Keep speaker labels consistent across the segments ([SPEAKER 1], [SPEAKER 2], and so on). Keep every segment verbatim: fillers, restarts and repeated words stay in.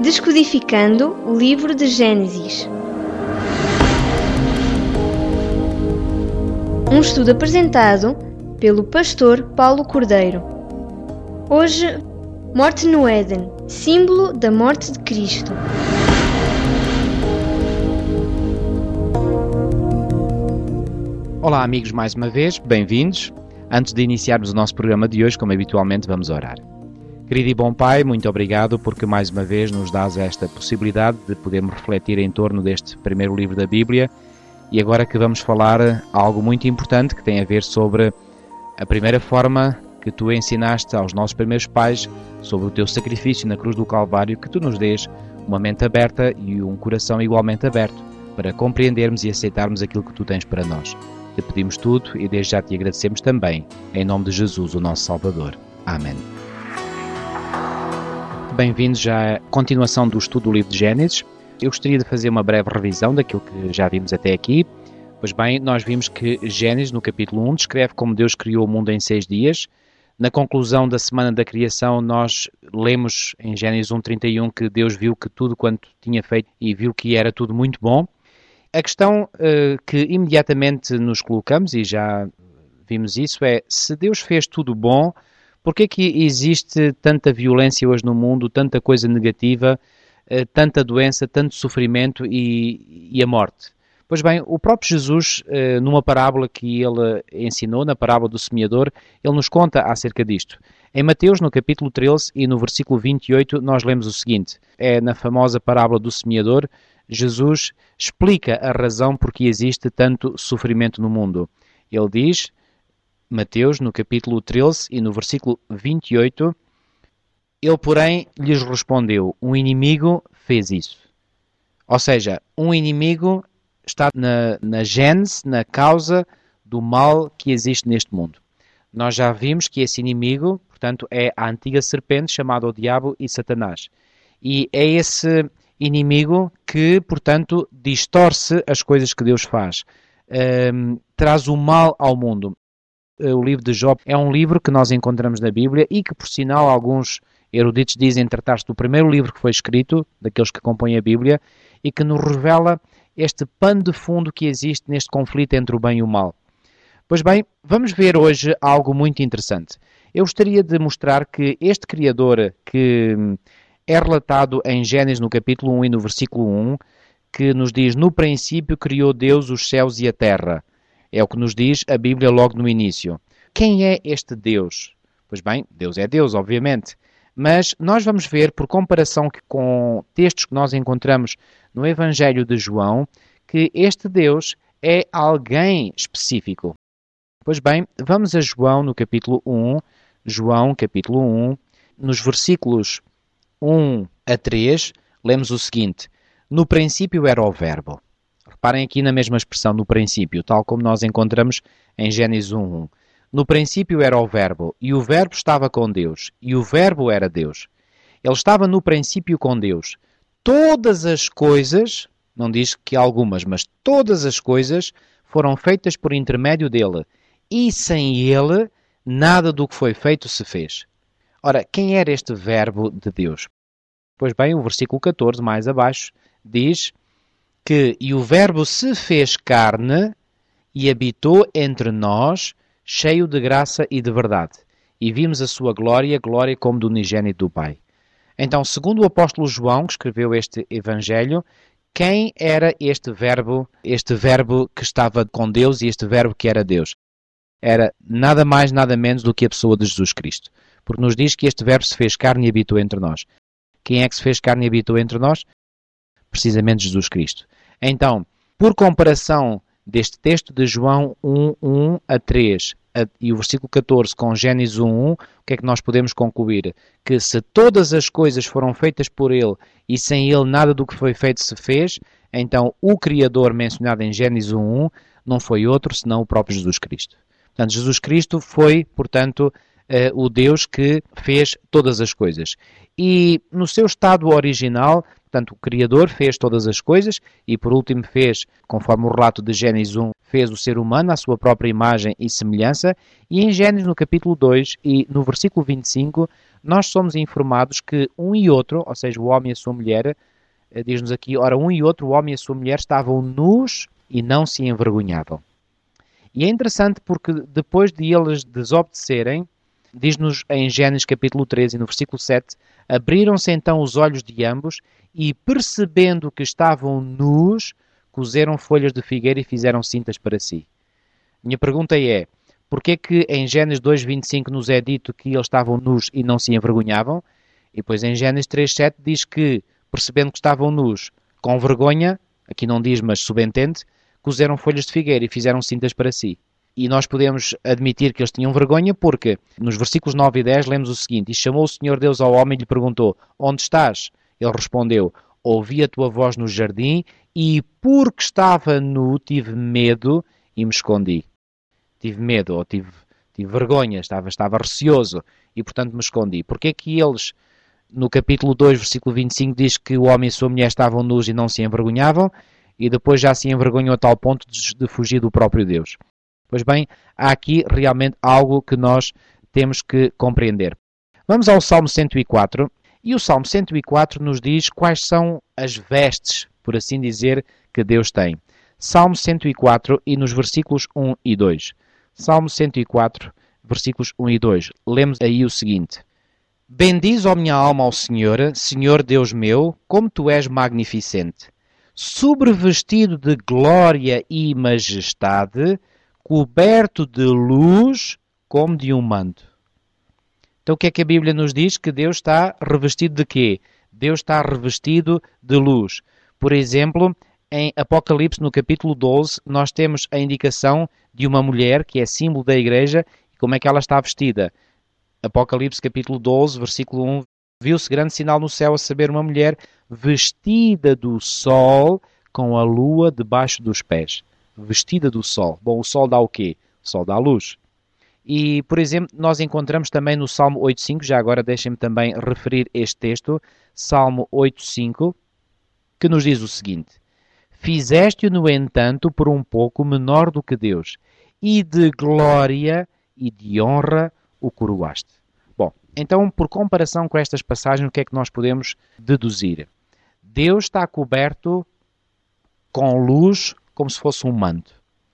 [SPEAKER 1] Descodificando o livro de Gênesis. Um estudo apresentado pelo pastor Paulo Cordeiro. Hoje, morte no Éden, símbolo da morte de Cristo.
[SPEAKER 2] Olá amigos, mais uma vez, bem-vindos. Antes de iniciarmos o nosso programa de hoje, como habitualmente, vamos orar. Querido e bom Pai, muito obrigado porque mais uma vez nos dás esta possibilidade de podermos refletir em torno deste primeiro livro da Bíblia e agora que vamos falar algo muito importante que tem a ver sobre a primeira forma que tu ensinaste aos nossos primeiros pais sobre o teu sacrifício na cruz do Calvário, que tu nos dês uma mente aberta e um coração igualmente aberto para compreendermos e aceitarmos aquilo que tu tens para nós. Te pedimos tudo e desde já te agradecemos também, em nome de Jesus, o nosso Salvador. Amém. Bem-vindos já à continuação do estudo do livro de Gênesis. Eu gostaria de fazer uma breve revisão daquilo que já vimos até aqui. Pois bem, nós vimos que Gênesis, no capítulo um, descreve como Deus criou o mundo em seis dias. Na conclusão da semana da criação, nós lemos em Gênesis um, trinta e um que Deus viu que tudo quanto tinha feito e viu que era tudo muito bom. A questão uh, que imediatamente nos colocamos, e já vimos isso, é se Deus fez tudo bom, por que é que existe tanta violência hoje no mundo, tanta coisa negativa, uh, tanta doença, tanto sofrimento e, e a morte? Pois bem, o próprio Jesus, uh, numa parábola que ele ensinou, na parábola do semeador, ele nos conta acerca disto. Em Mateus, no capítulo treze e no versículo vinte e oito, nós lemos o seguinte, é na famosa parábola do semeador, Jesus explica a razão por que existe tanto sofrimento no mundo. Ele diz, Mateus, no capítulo treze e no versículo vinte e oito, ele, porém, lhes respondeu, um inimigo fez isso. Ou seja, um inimigo está na, na gênese, na causa do mal que existe neste mundo. Nós já vimos que esse inimigo, portanto, é a antiga serpente chamada o Diabo e Satanás. E é esse inimigo que, portanto, distorce as coisas que Deus faz, um, traz o mal ao mundo. O livro de Jó é um livro que nós encontramos na Bíblia e que, por sinal, alguns eruditos dizem tratar-se do primeiro livro que foi escrito, daqueles que compõem a Bíblia, e que nos revela este pano de fundo que existe neste conflito entre o bem e o mal. Pois bem, vamos ver hoje algo muito interessante. Eu gostaria de mostrar que este Criador que é relatado em Gênesis no capítulo um e no versículo um, que nos diz, no princípio criou Deus os céus e a terra. É o que nos diz a Bíblia logo no início. Quem é este Deus? Pois bem, Deus é Deus, obviamente. Mas nós vamos ver, por comparação com textos que nós encontramos no Evangelho de João, que este Deus é alguém específico. Pois bem, vamos a João no capítulo um, João capítulo um, nos versículos um a três, lemos o seguinte, no princípio era o verbo. Reparem aqui na mesma expressão, no princípio, tal como nós encontramos em Gênesis um, um. No princípio era o verbo, e o verbo estava com Deus, e o verbo era Deus. Ele estava no princípio com Deus. Todas as coisas, não diz que algumas, mas todas as coisas foram feitas por intermédio dele, e sem ele, nada do que foi feito se fez. Ora, quem era este verbo de Deus? Pois bem, o versículo catorze, mais abaixo, diz que e o verbo se fez carne e habitou entre nós, cheio de graça e de verdade. E vimos a sua glória, glória como do unigênito do Pai. Então, segundo o apóstolo João, que escreveu este Evangelho, quem era este verbo, este verbo que estava com Deus e este verbo que era Deus? Era nada mais, nada menos do que a pessoa de Jesus Cristo. Porque nos diz que este verbo se fez carne e habitou entre nós. Quem é que se fez carne e habitou entre nós? Precisamente Jesus Cristo. Então, por comparação deste texto de João um, um a três a, e o versículo catorze com Gênesis um, um, o que é que nós podemos concluir? Que se todas as coisas foram feitas por Ele e sem Ele nada do que foi feito se fez, então o Criador mencionado em Gênesis um, um não foi outro senão o próprio Jesus Cristo. Portanto, Jesus Cristo foi, portanto, Uh, o Deus que fez todas as coisas. E no seu estado original, portanto, portanto, o Criador fez todas as coisas e, por último, fez, conforme o relato de Gênesis um, fez o ser humano à sua própria imagem e semelhança. E em Gênesis, no capítulo dois e no versículo vinte e cinco, nós somos informados que um e outro, ou seja, o homem e a sua mulher, diz-nos aqui, ora, um e outro, o homem e a sua mulher, estavam nus e não se envergonhavam. E é interessante porque depois de eles desobedecerem, diz-nos em Gênesis capítulo treze, no versículo sete, abriram-se então os olhos de ambos e, percebendo que estavam nus, cozeram folhas de figueira e fizeram cintas para si. Minha pergunta é, porquê que em Gênesis dois, vinte e cinco nos é dito que eles estavam nus e não se envergonhavam? E depois em Gênesis três, sete diz que, percebendo que estavam nus, com vergonha, aqui não diz, mas subentende, cozeram folhas de figueira e fizeram cintas para si. E nós podemos admitir que eles tinham vergonha porque, nos versículos nove e dez, lemos o seguinte: E chamou o Senhor Deus ao homem e lhe perguntou, onde estás? Ele respondeu, ouvi a tua voz no jardim e, porque estava nu, tive medo e me escondi. Tive medo, ou tive, tive vergonha, estava, estava receoso e, portanto, me escondi. Porquê que eles, no capítulo dois, versículo vinte e cinco, diz que o homem e a sua mulher estavam nus e não se envergonhavam, e depois já se envergonhou a tal ponto de, de fugir do próprio Deus? Pois bem, há aqui realmente algo que nós temos que compreender. Vamos ao Salmo cento e quatro, e o Salmo cento e quatro nos diz quais são as vestes, por assim dizer, que Deus tem. Salmo cento e quatro e nos versículos um e dois. Salmo cento e quatro, versículos um e dois. Lemos aí o seguinte: Bendiz, ó minha alma, ao Senhor, Senhor Deus meu, como tu és magnificente. Sobrevestido de glória e majestade, coberto de luz como de um manto. Então o que é que a Bíblia nos diz? Que Deus está revestido de quê? Deus está revestido de luz. Por exemplo, em Apocalipse, no capítulo doze, nós temos a indicação de uma mulher que é símbolo da igreja e como é que ela está vestida. Apocalipse, capítulo doze, versículo um, viu-se grande sinal no céu, a saber, uma mulher vestida do sol com a lua debaixo dos pés. Vestida do sol. Bom, o sol dá o quê? O sol dá a luz. E, por exemplo, nós encontramos também no Salmo oito cinco, já agora deixem-me também referir este texto, Salmo oito cinco, que nos diz o seguinte: Fizeste-o, no entanto, por um pouco menor do que Deus, e de glória e de honra o coroaste. Bom, então, por comparação com estas passagens, o que é que nós podemos deduzir? Deus está coberto com luz como se fosse um manto.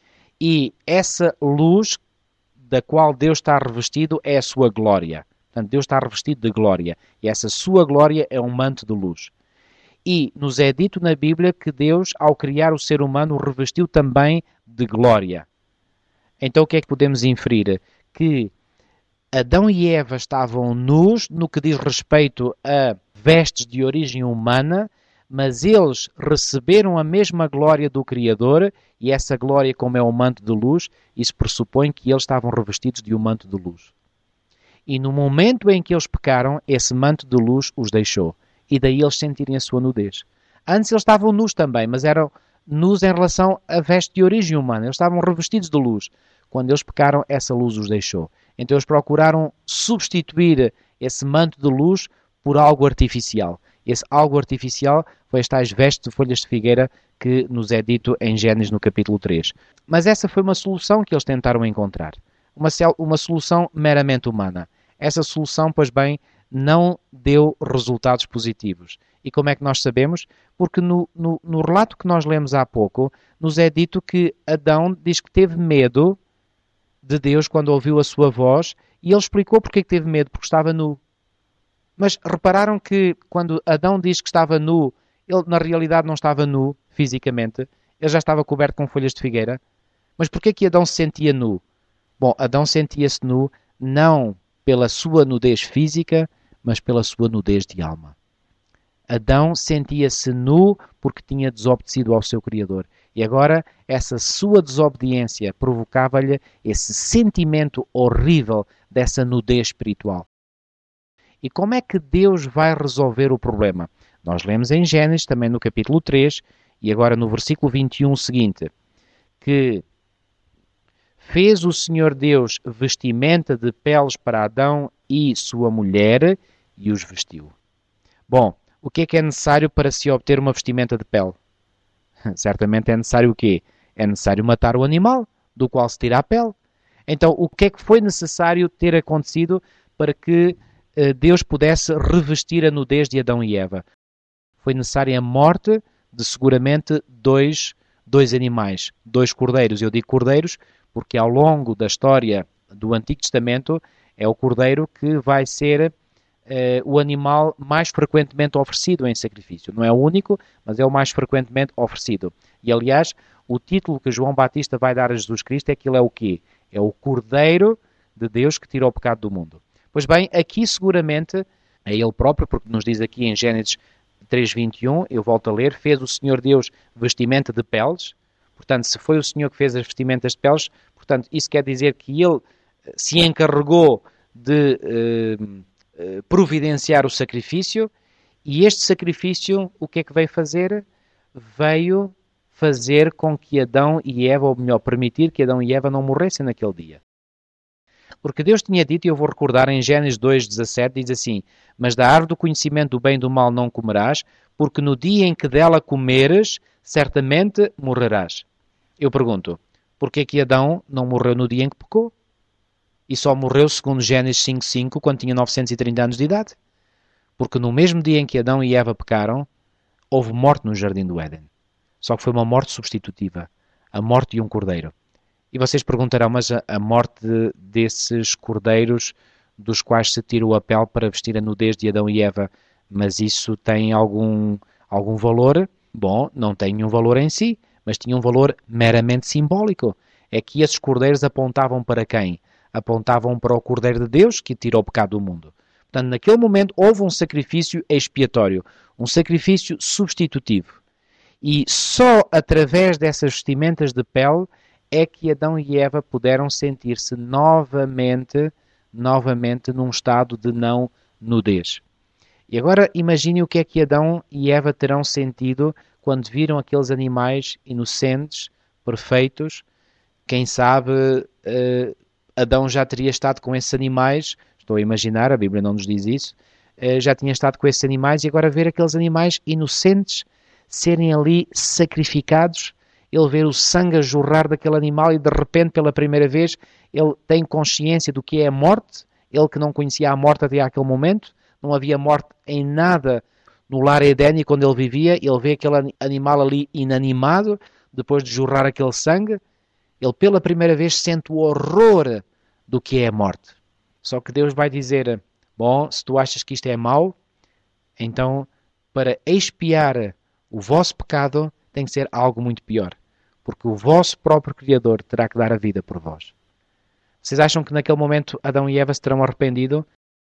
[SPEAKER 2] E essa luz da qual Deus está revestido é a sua glória. Portanto, Deus está revestido de glória. E essa sua glória é um manto de luz. E nos é dito na Bíblia que Deus, ao criar o ser humano, o revestiu também de glória. Então o que é que podemos inferir? Que Adão e Eva estavam nus no que diz respeito a vestes de origem humana, mas eles receberam a mesma glória do Criador, e essa glória, como é um manto de luz, isso pressupõe que eles estavam revestidos de um manto de luz. E no momento em que eles pecaram, esse manto de luz os deixou. E daí eles sentirem a sua nudez. Antes eles estavam nus também, mas eram nus em relação a veste de origem humana. Eles estavam revestidos de luz. Quando eles pecaram, essa luz os deixou. Então eles procuraram substituir esse manto de luz por algo artificial. Esse algo artificial foi as tais vestes de folhas de figueira que nos é dito em Gênesis no capítulo três. Mas essa foi uma solução que eles tentaram encontrar. Uma, uma solução meramente humana. Essa solução, pois bem, não deu resultados positivos. E como é que nós sabemos? Porque no, no, no relato que nós lemos há pouco, nos é dito que Adão diz que teve medo de Deus quando ouviu a sua voz, e ele explicou porque que teve medo, porque estava nu. Mas repararam que quando Adão diz que estava nu, ele na realidade não estava nu fisicamente, ele já estava coberto com folhas de figueira. Mas porquê que Adão se sentia nu? Bom, Adão sentia-se nu não pela sua nudez física, mas pela sua nudez de alma. Adão sentia-se nu porque tinha desobedecido ao seu Criador. E agora essa sua desobediência provocava-lhe esse sentimento horrível dessa nudez espiritual. E como é que Deus vai resolver o problema? Nós lemos em Gênesis, também no capítulo três, e agora no versículo vinte e um seguinte, que fez o Senhor Deus vestimenta de peles para Adão e sua mulher, e os vestiu. Bom, o que é que é necessário para se obter uma vestimenta de pele? Certamente é necessário o quê? É necessário matar o animal, do qual se tira a pele. Então, o que é que foi necessário ter acontecido para que uh, Deus pudesse revestir a nudez de Adão e Eva? Foi necessária a morte de seguramente dois, dois animais, dois cordeiros. Eu digo cordeiros porque ao longo da história do Antigo Testamento é o cordeiro que vai ser Uh, o animal mais frequentemente oferecido em sacrifício. Não é o único, mas é o mais frequentemente oferecido. E, aliás, o título que João Batista vai dar a Jesus Cristo é que ele é o quê? É o Cordeiro de Deus que tira o pecado do mundo. Pois bem, aqui seguramente, é ele próprio, porque nos diz aqui em Gênesis três, vinte e um, eu volto a ler, fez o Senhor Deus vestimenta de peles. Portanto, se foi o Senhor que fez as vestimentas de peles, portanto, isso quer dizer que ele se encarregou de... Uh, providenciar o sacrifício, e este sacrifício o que é que veio fazer? Veio fazer com que Adão e Eva, ou melhor, permitir que Adão e Eva não morressem naquele dia. Porque Deus tinha dito, e eu vou recordar em Gênesis dois, dezassete, diz assim: mas da árvore do conhecimento do bem e do mal não comerás, porque no dia em que dela comeres, certamente morrerás. Eu pergunto, porquê que Adão não morreu no dia em que pecou? E só morreu, segundo Gênesis cinco, cinco, quando tinha novecentos e trinta anos de idade. Porque no mesmo dia em que Adão e Eva pecaram, houve morte no Jardim do Éden. Só que foi uma morte substitutiva. A morte de um cordeiro. E vocês perguntarão, mas a, a morte de, desses cordeiros dos quais se tirou a pele para vestir a nudez de Adão e Eva, mas isso tem algum, algum valor? Bom, não tem nenhum valor em si, mas tinha um valor meramente simbólico. É que esses cordeiros apontavam para quem? Apontavam para o Cordeiro de Deus que tira o pecado do mundo. Portanto, naquele momento houve um sacrifício expiatório, um sacrifício substitutivo. E só através dessas vestimentas de pele é que Adão e Eva puderam sentir-se novamente, novamente num estado de não nudez. E agora imagine o que é que Adão e Eva terão sentido quando viram aqueles animais inocentes, perfeitos. Quem sabe... Uh, Adão já teria estado com esses animais, estou a imaginar, a Bíblia não nos diz isso, já tinha estado com esses animais e agora ver aqueles animais inocentes serem ali sacrificados, ele ver o sangue a jorrar daquele animal e de repente, pela primeira vez, ele tem consciência do que é a morte, ele que não conhecia a morte até aquele momento, não havia morte em nada no lar edénico onde ele vivia, ele vê aquele animal ali inanimado, depois de jorrar aquele sangue, ele pela primeira vez sente o horror do que é a morte. Só que Deus vai dizer, bom, se tu achas que isto é mau, então para expiar o vosso pecado tem que ser algo muito pior. Porque o vosso próprio Criador terá que dar a vida por vós. Vocês acham que naquele momento Adão e Eva se terão arrependido?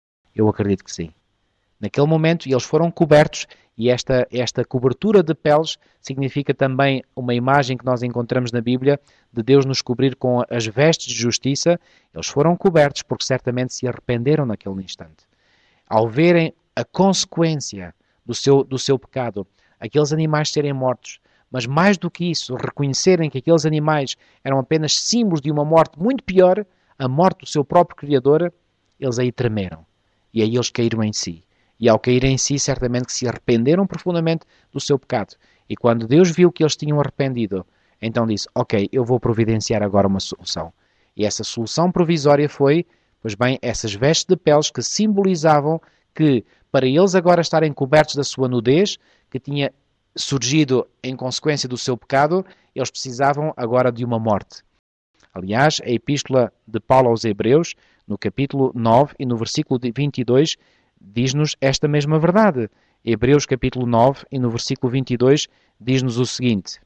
[SPEAKER 2] Eu acredito que sim. Naquele momento eles foram cobertos e esta, esta cobertura de peles significa também uma imagem que nós encontramos na Bíblia de Deus nos cobrir com as vestes de justiça. Eles foram cobertos porque certamente se arrependeram naquele instante. Ao verem a consequência do seu, do seu pecado, aqueles animais serem mortos, mas mais do que isso, reconhecerem que aqueles animais eram apenas símbolos de uma morte muito pior, a morte do seu próprio Criador, eles aí tremeram. E aí eles caíram em si. E ao caírem em si, certamente que se arrependeram profundamente do seu pecado. E quando Deus viu que eles tinham arrependido, então disse, ok, eu vou providenciar agora uma solução. E essa solução provisória foi, pois bem, essas vestes de peles que simbolizavam que, para eles agora estarem cobertos da sua nudez, que tinha surgido em consequência do seu pecado, eles precisavam agora de uma morte. Aliás, a epístola de Paulo aos Hebreus, no capítulo nove e no versículo vinte e dois, diz-nos esta mesma verdade. Hebreus capítulo nove e no versículo vinte e dois diz-nos o seguinte: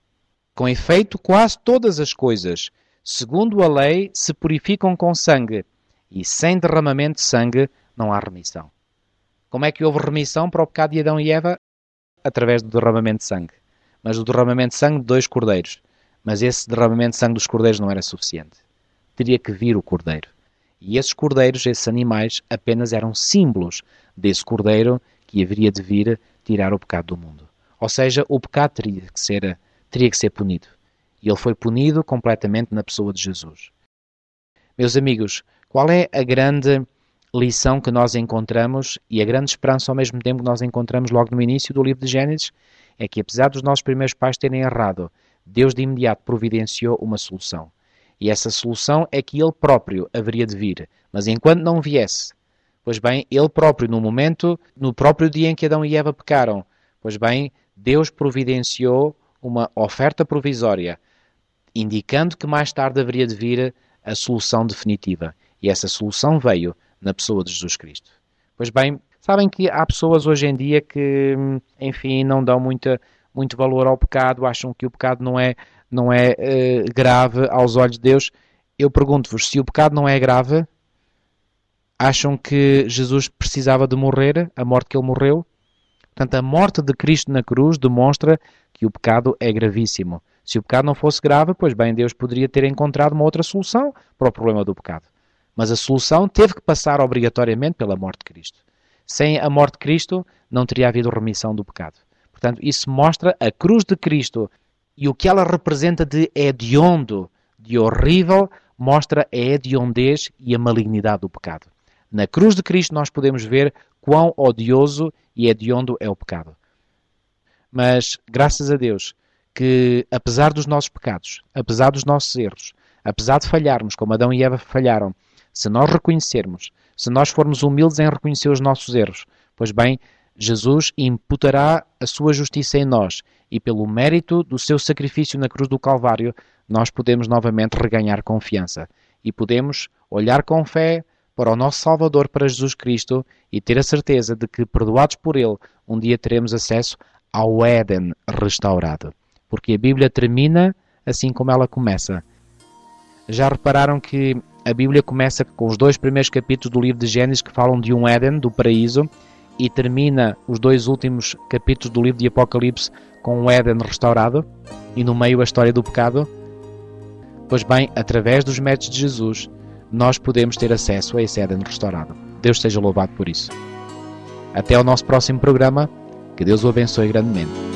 [SPEAKER 2] com efeito, quase todas as coisas, segundo a lei, se purificam com sangue, e sem derramamento de sangue não há remissão. Como é que houve remissão para o pecado de Adão e Eva? Através do derramamento de sangue. Mas o derramamento de sangue de dois cordeiros. Mas esse derramamento de sangue dos cordeiros não era suficiente. Teria que vir o cordeiro. E esses cordeiros, esses animais, apenas eram símbolos desse cordeiro que haveria de vir tirar o pecado do mundo. Ou seja, o pecado teria que ser, teria que ser punido. E ele foi punido completamente na pessoa de Jesus. Meus amigos, qual é a grande, lição que nós encontramos e a grande esperança ao mesmo tempo que nós encontramos logo no início do livro de Gênesis é que, apesar dos nossos primeiros pais terem errado, Deus de imediato providenciou uma solução. E essa solução é que Ele próprio haveria de vir. Mas enquanto não viesse, pois bem, Ele próprio, no momento, no próprio dia em que Adão e Eva pecaram, pois bem, Deus providenciou uma oferta provisória, indicando que mais tarde haveria de vir a solução definitiva. E essa solução veio na pessoa de Jesus Cristo. Pois bem, sabem que há pessoas hoje em dia que, enfim, não dão muita, muito valor ao pecado, acham que o pecado não é, não é uh, grave aos olhos de Deus. Eu pergunto-vos, se o pecado não é grave, acham que Jesus precisava de morrer, a morte que Ele morreu? Portanto, a morte de Cristo na cruz demonstra que o pecado é gravíssimo. Se o pecado não fosse grave, pois bem, Deus poderia ter encontrado uma outra solução para o problema do pecado. Mas a solução teve que passar obrigatoriamente pela morte de Cristo. Sem a morte de Cristo, não teria havido remissão do pecado. Portanto, isso mostra a cruz de Cristo e o que ela representa de hediondo, de horrível, mostra a hediondez e a malignidade do pecado. Na cruz de Cristo nós podemos ver quão odioso e hediondo é o pecado. Mas, graças a Deus, que apesar dos nossos pecados, apesar dos nossos erros, apesar de falharmos, como Adão e Eva falharam, se nós reconhecermos, se nós formos humildes em reconhecer os nossos erros, pois bem, Jesus imputará a sua justiça em nós e pelo mérito do seu sacrifício na cruz do Calvário, nós podemos novamente reganhar confiança e podemos olhar com fé para o nosso Salvador, para Jesus Cristo, e ter a certeza de que, perdoados por Ele, um dia teremos acesso ao Éden restaurado. Porque a Bíblia termina assim como ela começa. Já repararam que a Bíblia começa com os dois primeiros capítulos do livro de Gênesis que falam de um Éden, do paraíso, e termina os dois últimos capítulos do livro de Apocalipse com um Éden restaurado, e no meio a história do pecado? Pois bem, através dos méritos de Jesus, nós podemos ter acesso a esse Éden restaurado. Deus seja louvado por isso. Até ao nosso próximo programa. Que Deus o abençoe grandemente.